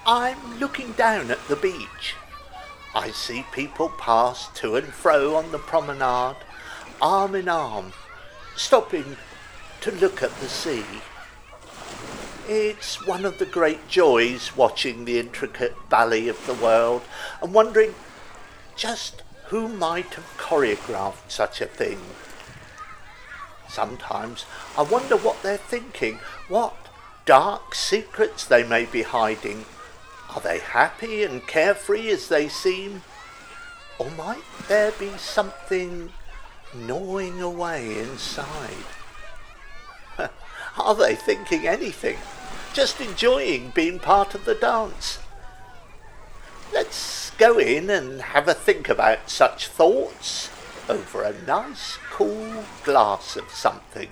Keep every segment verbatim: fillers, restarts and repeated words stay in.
I'm looking down at the beach. I see people pass to and fro on the promenade, arm in arm, stopping to look at the sea. It's one of the great joys watching the intricate ballet of the world and wondering just who might have choreographed such a thing. Sometimes I wonder what they're thinking, what dark secrets they may be hiding. Are they happy and carefree as they seem? Or might there be something gnawing away inside? Are they thinking anything? Just enjoying being part of the dance? Let's go in and have a think about such thoughts over a nice cool glass of something.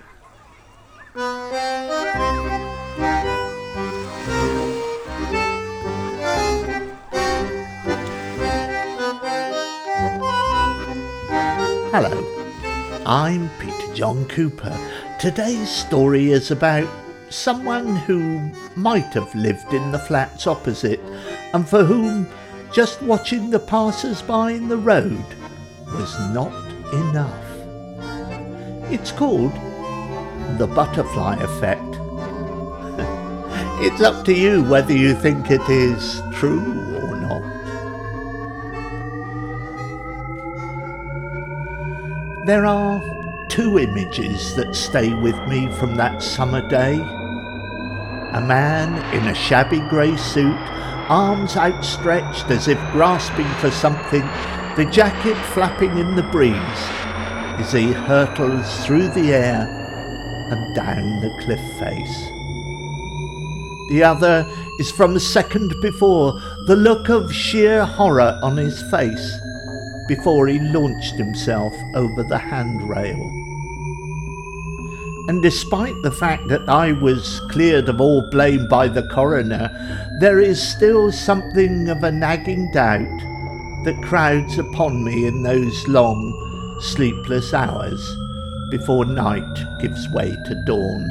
Hello, I'm Peter John Cooper. Today's story is about someone who might have lived in the flats opposite and for whom just watching the passers-by in the road was not enough. It's called the butterfly effect. It's up to you whether you think it is true or not. There are two images that stay with me from that summer day. A man in a shabby grey suit, arms outstretched as if grasping for something, the jacket flapping in the breeze as he hurtles through the air and down the cliff face. The other is from a second before, the look of sheer horror on his face before he launched himself over the handrail. And despite the fact that I was cleared of all blame by the coroner, there is still something of a nagging doubt that crowds upon me in those long, sleepless hours before night gives way to dawn.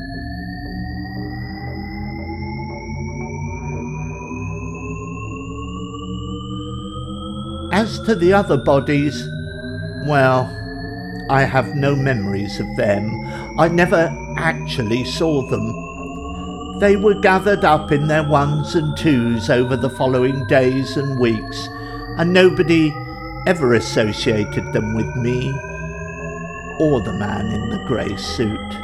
As to the other bodies, well, I have no memories of them. I never actually saw them. They were gathered up in their ones and twos over the following days and weeks, and nobody ever associated them with me or the man in the grey suit.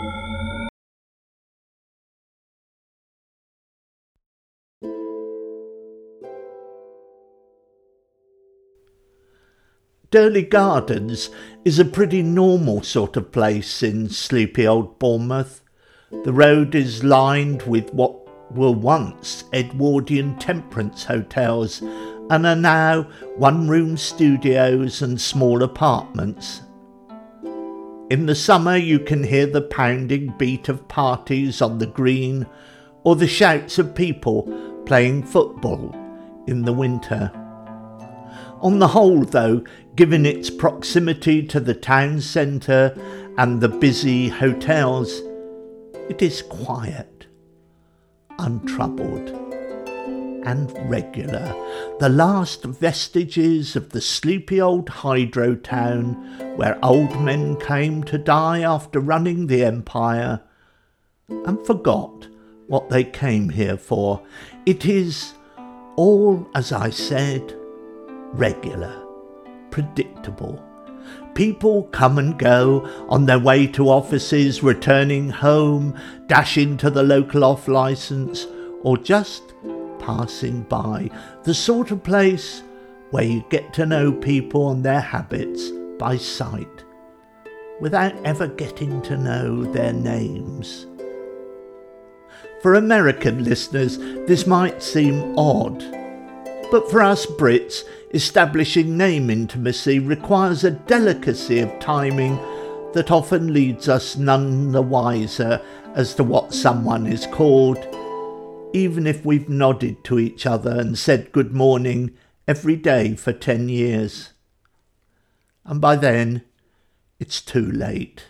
Durley Gardens is a pretty normal sort of place in sleepy old Bournemouth. The road is lined with what were once Edwardian temperance hotels and are now one-room studios and small apartments. In the summer you can hear the pounding beat of parties on the green or the shouts of people playing football in the winter. On the whole, though, given its proximity to the town centre and the busy hotels, it is quiet, untroubled, and regular, the last vestiges of the sleepy old hydro town where old men came to die after running the empire and forgot what they came here for. It is all, as I said, regular, predictable. People come and go on their way to offices, returning home, dashing to the local off licence, or just passing by. The sort of place where you get to know people and their habits by sight, without ever getting to know their names. For American listeners, this might seem odd, but for us Brits, establishing name intimacy requires a delicacy of timing that often leads us none the wiser as to what someone is called, even if we've nodded to each other and said good morning every day for ten years. And by then, it's too late.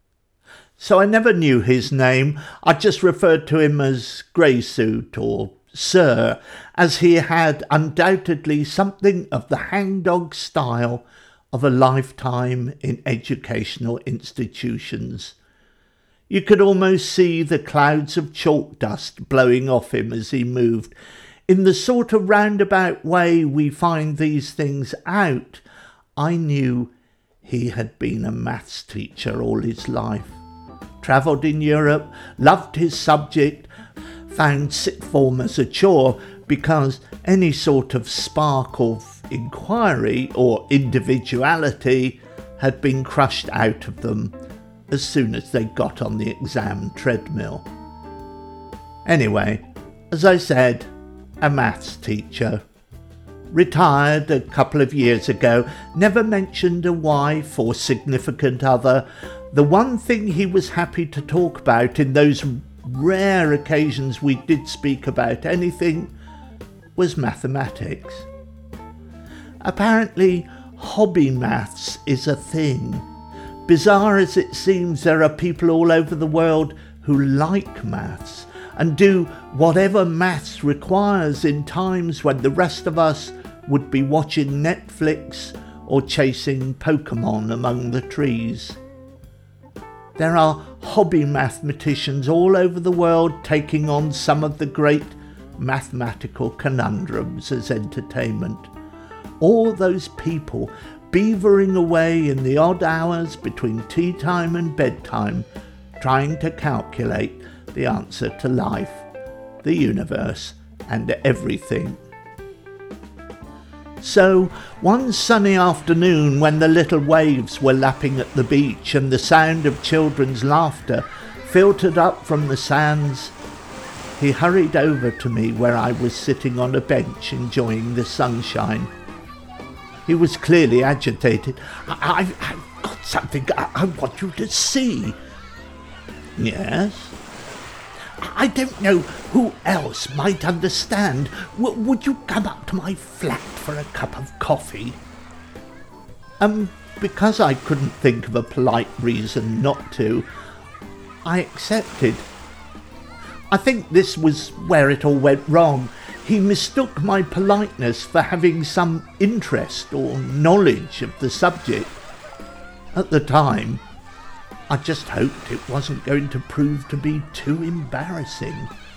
So I never knew his name. I just referred to him as Greysuit or Sir, as he had undoubtedly something of the hangdog style of a lifetime in educational institutions. You could almost see the clouds of chalk dust blowing off him as he moved, in the sort of roundabout way we find these things out. I knew he had been a maths teacher all his life, travelled in Europe, loved his subject, found sixth form as a chore because any sort of spark of inquiry or individuality had been crushed out of them as soon as they got on the exam treadmill. Anyway, as I said, a maths teacher. Retired a couple of years ago, never mentioned a wife or significant other. The one thing he was happy to talk about in those rare occasions we did speak about anything was mathematics. Apparently, hobby maths is a thing. Bizarre as it seems, there are people all over the world who like maths and do whatever maths requires in times when the rest of us would be watching Netflix or chasing Pokemon among the trees. There are hobby mathematicians all over the world taking on some of the great mathematical conundrums as entertainment. All those people beavering away in the odd hours between tea time and bedtime, trying to calculate the answer to life, the universe, and everything. So, one sunny afternoon when the little waves were lapping at the beach and the sound of children's laughter filtered up from the sands, he hurried over to me where I was sitting on a bench enjoying the sunshine. He was clearly agitated. I, I've, I've got something I, I want you to see. Yes? I don't know who else might understand. W- would you come up to my flat for a cup of coffee? Um, because I couldn't think of a polite reason not to, I accepted. I think this was where it all went wrong. He mistook my politeness for having some interest or knowledge of the subject. At the time, I just hoped it wasn't going to prove to be too embarrassing.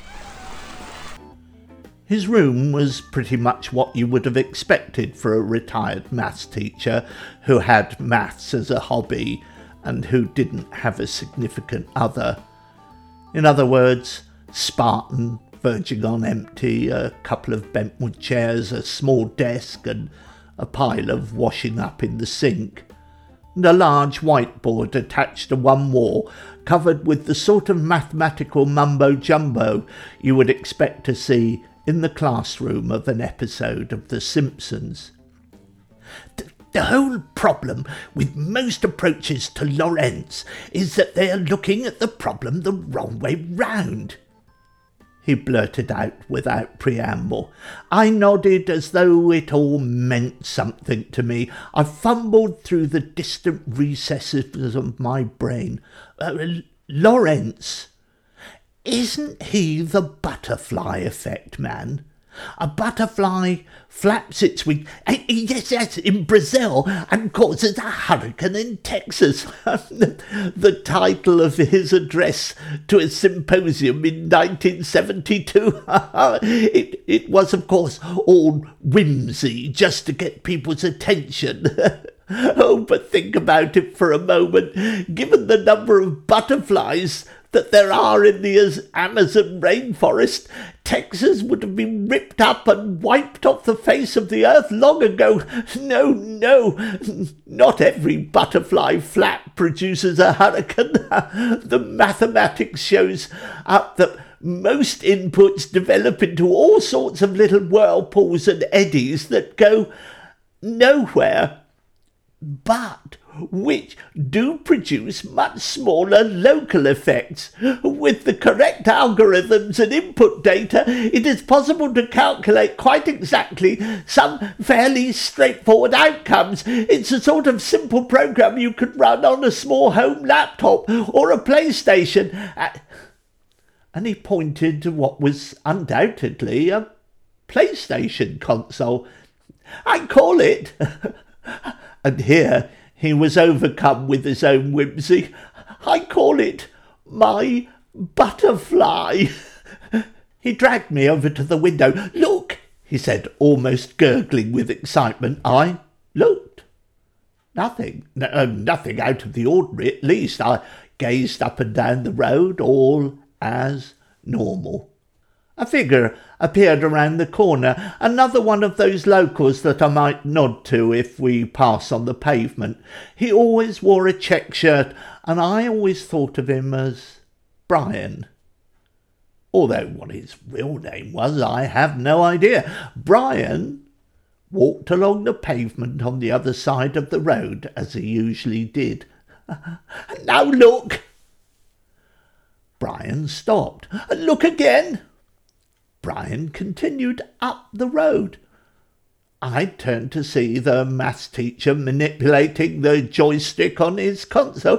His room was pretty much what you would have expected for a retired maths teacher who had maths as a hobby and who didn't have a significant other. In other words, Spartan, verging on empty, a couple of bentwood chairs, a small desk and a pile of washing up in the sink, and a large whiteboard attached to one wall covered with the sort of mathematical mumbo-jumbo you would expect to see in the classroom of an episode of The Simpsons. The, the whole problem with most approaches to Lorentz is that they are looking at the problem the wrong way round, he blurted out without preamble. I nodded as though it all meant something to me. I fumbled through the distant recesses of my brain. Uh, Lorentz, isn't he the butterfly effect man? A butterfly flaps its wings, yes, yes, in Brazil, and causes a hurricane in Texas. The title of his address to a symposium in nineteen seventy-two. it, it was, of course, all whimsy, just to get people's attention. Oh, but think about it for a moment. Given the number of butterflies that there are in the Amazon rainforest, Texas would have been ripped up and wiped off the face of the earth long ago. No, no, not every butterfly flap produces a hurricane. The mathematics shows up that most inputs develop into all sorts of little whirlpools and eddies that go nowhere, but which do produce much smaller local effects. With the correct algorithms and input data, it is possible to calculate quite exactly some fairly straightforward outcomes. It's a sort of simple program you could run on a small home laptop or a PlayStation. and he pointed to what was undoubtedly a PlayStation console. "I call it," and here he was overcome with his own whimsy, "I call it my butterfly." He dragged me over to the window. "Look," he said, almost gurgling with excitement. I looked. Nothing, no, nothing out of the ordinary, at least. I gazed up and down the road, all as normal. A figure appeared around the corner, another one of those locals that I might nod to if we pass on the pavement. He always wore a check shirt, and I always thought of him as Brian. Although what his real name was, I have no idea. Brian walked along the pavement on the other side of the road, as he usually did. "Now look!" Brian stopped. "Look again!" Brian continued up the road. I turned to see the maths teacher manipulating the joystick on his console.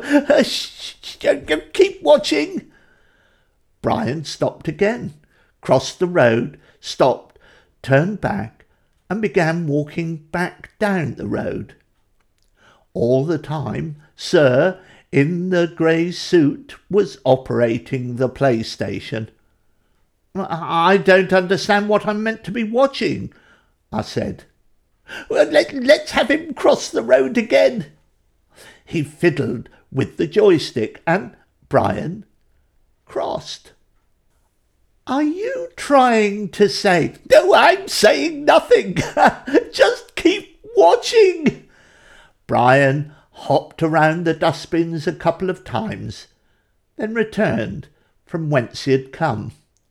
"Keep watching!" Brian stopped again, crossed the road, stopped, turned back, and began walking back down the road. All the time, Sir, in the grey suit, was operating the PlayStation. "I don't understand what I'm meant to be watching," I said. "Well, let, let's have him cross the road again." He fiddled with the joystick, and Brian crossed. "Are you trying to say—" "No, I'm saying nothing. Just keep watching." Brian hopped around the dustbins a couple of times, then returned from whence he had come.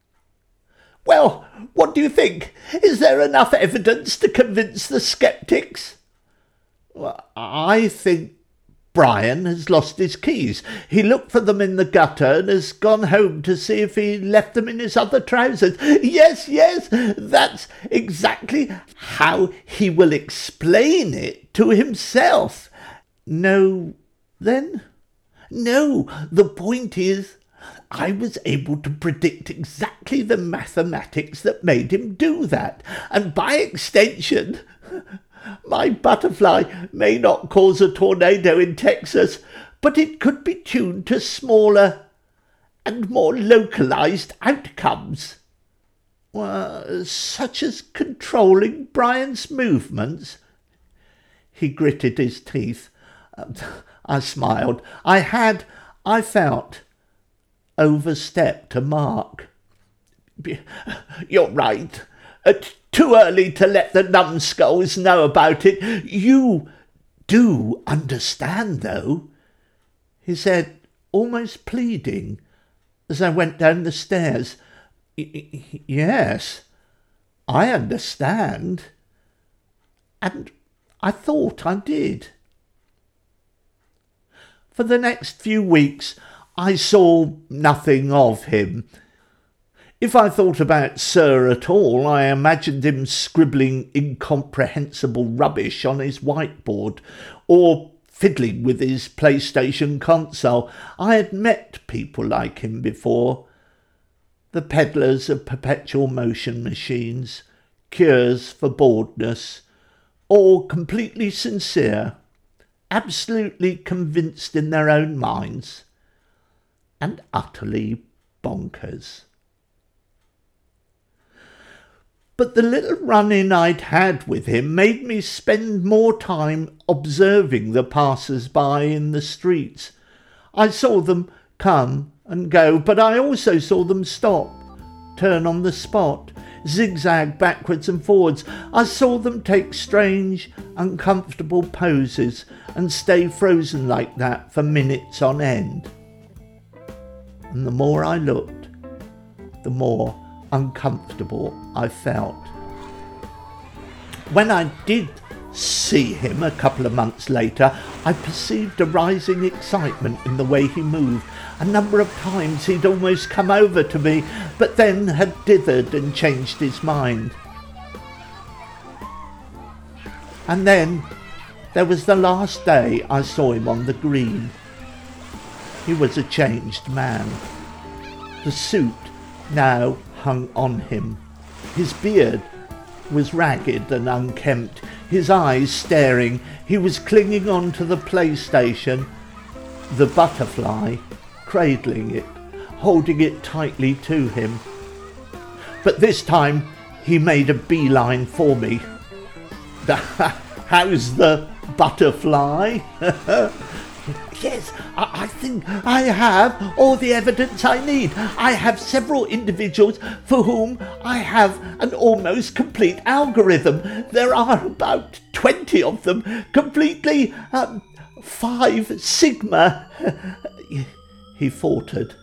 "Well, what do you think? Is there enough evidence to convince the sceptics?" "Well, I think Brian has lost his keys. He looked for them in the gutter and has gone home to see if he left them in his other trousers." "Yes, yes, that's exactly how he will explain it to himself." "No, then?" "No, the point is, I was able to predict exactly the mathematics that made him do that, and by extension, my butterfly may not cause a tornado in Texas, but it could be tuned to smaller and more localized outcomes." Well, such as controlling Brian's movements? He gritted his teeth. I smiled. I had, I felt, overstepped a mark. "You're right. It's too early to let the numbskulls know about it. You do understand, though," he said, almost pleading, as I went down the stairs. "Yes, I understand. And I thought I did." For the next few weeks, I saw nothing of him. If I thought about Sir at all, I imagined him scribbling incomprehensible rubbish on his whiteboard, or fiddling with his PlayStation console. I had met people like him before. The peddlers of perpetual motion machines, cures for boredness, all completely sincere, absolutely convinced in their own minds, and utterly bonkers. But the little run-in I'd had with him made me spend more time observing the passers-by in the streets. I saw them come and go, but I also saw them stop, turn on the spot, zigzag backwards and forwards. I saw them take strange, uncomfortable poses and stay frozen like that for minutes on end. And the more I looked, the more uncomfortable I felt. When I did see him a couple of months later, I perceived a rising excitement in the way he moved. A number of times he'd almost come over to me, but then had dithered and changed his mind. And then there was the last day I saw him on the green. He was a changed man. The suit now hung on him. His beard was ragged and unkempt, his eyes staring. He was clinging on to the PlayStation, the butterfly, cradling it, holding it tightly to him. But this time he made a beeline for me. How's the butterfly? Yes, I, I think I have all the evidence I need. I have several individuals for whom I have an almost complete algorithm. There are about twenty of them, completely um, five sigma. He faltered.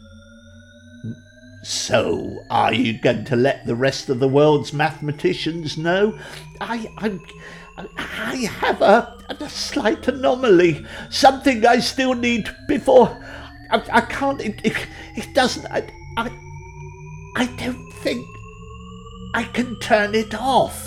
So, are you going to let the rest of the world's mathematicians know? I, I, I have a, a slight anomaly, something I still need before. I, I can't. It, it, it doesn't. I, I, I don't think I can turn it off.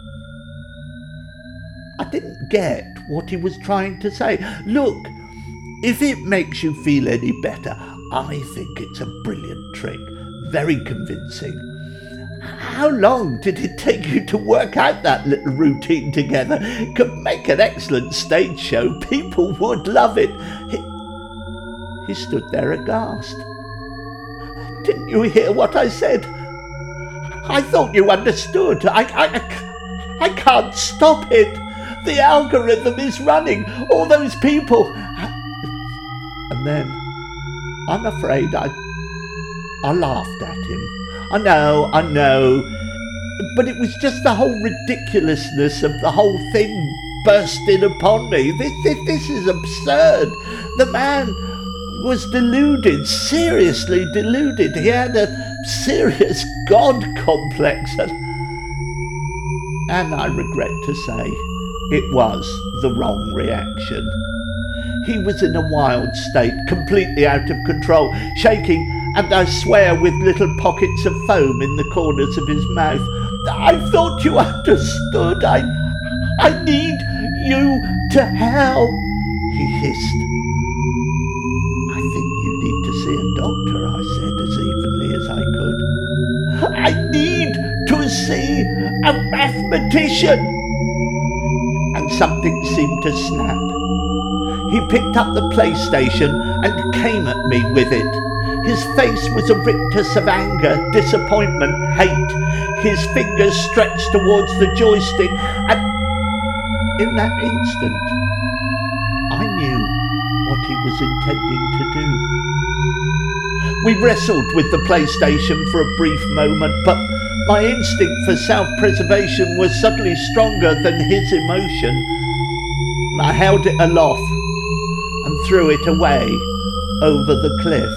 I didn't get what he was trying to say. Look, if it makes you feel any better, I think it's a brilliant trick. Very convincing. How long did it take you to work out that little routine together? It could make an excellent stage show. People would love it. He, he stood there aghast. Didn't you hear what I said? I thought you understood. I, I, I can't stop it. The algorithm is running. All those people. And then, I'm afraid I... I laughed at him. I know, I know, but it was just the whole ridiculousness of the whole thing bursting upon me. This, this, this is absurd. The man was deluded, seriously deluded. He had a serious God complex, and, and I regret to say it was the wrong reaction. He was in a wild state, completely out of control, shaking, and I swear with little pockets of foam in the corners of his mouth. I thought you understood. I I need you to help, he hissed. I think you need to see a doctor, I said as evenly as I could. I need to see a mathematician. And something seemed to snap. He picked up the PlayStation and came at me with it. His face was a rictus of anger, disappointment, hate. His fingers stretched towards the joystick, and in that instant, I knew what he was intending to do. We wrestled with the PlayStation for a brief moment, but my instinct for self-preservation was suddenly stronger than his emotion. I held it aloft and threw it away over the cliff.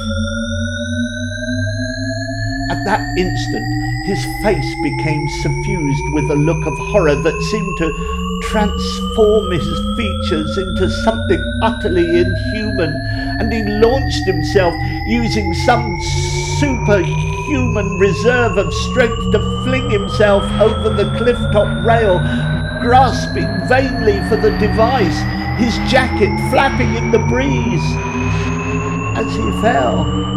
At that instant, his face became suffused with a look of horror that seemed to transform his features into something utterly inhuman, and he launched himself using some superhuman reserve of strength to fling himself over the cliff-top rail, grasping vainly for the device, his jacket flapping in the breeze as he fell.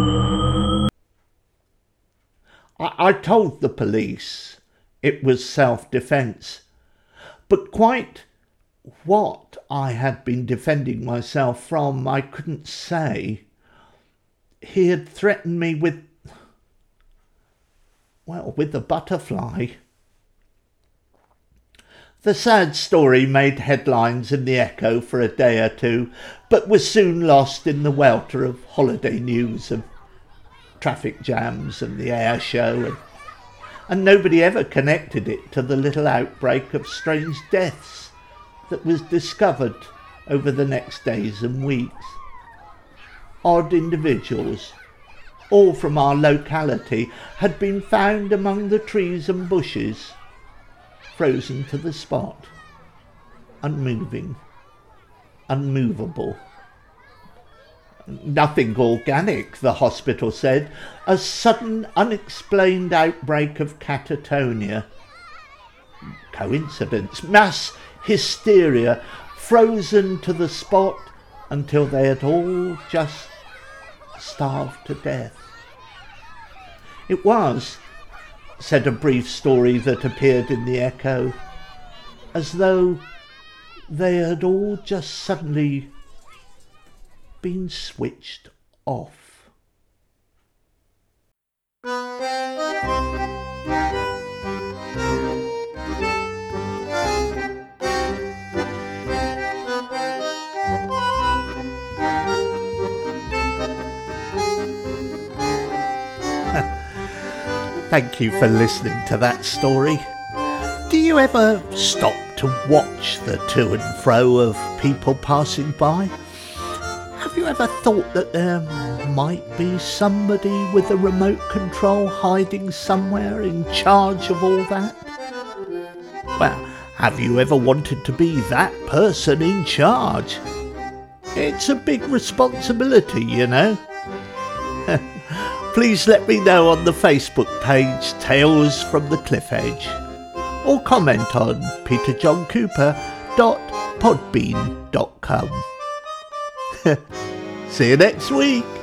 I, I told the police it was self-defence, but quite what I had been defending myself from I couldn't say. He had threatened me with, well, with the butterfly. The sad story made headlines in the Echo for a day or two, but was soon lost in the welter of holiday news of traffic jams and the air show, and, and nobody ever connected it to the little outbreak of strange deaths that was discovered over the next days and weeks. Odd individuals, all from our locality, had been found among the trees and bushes, frozen to the spot, unmoving, unmovable. Nothing organic, the hospital said. A sudden, unexplained outbreak of catatonia. Coincidence, mass hysteria, frozen to the spot until they had all just starved to death. It was, said a brief story that appeared in the Echo, as though they had all just suddenly been switched off. Thank you for listening to that story. Do you ever stop to watch the to and fro of people passing by? Have you ever thought that there might be somebody with a remote control hiding somewhere in charge of all that? Well, have you ever wanted to be that person in charge? It's a big responsibility, you know. Please let me know on the Facebook page Tales from the Cliff Edge, or comment on peter john cooper dot podbean dot com. See you next week.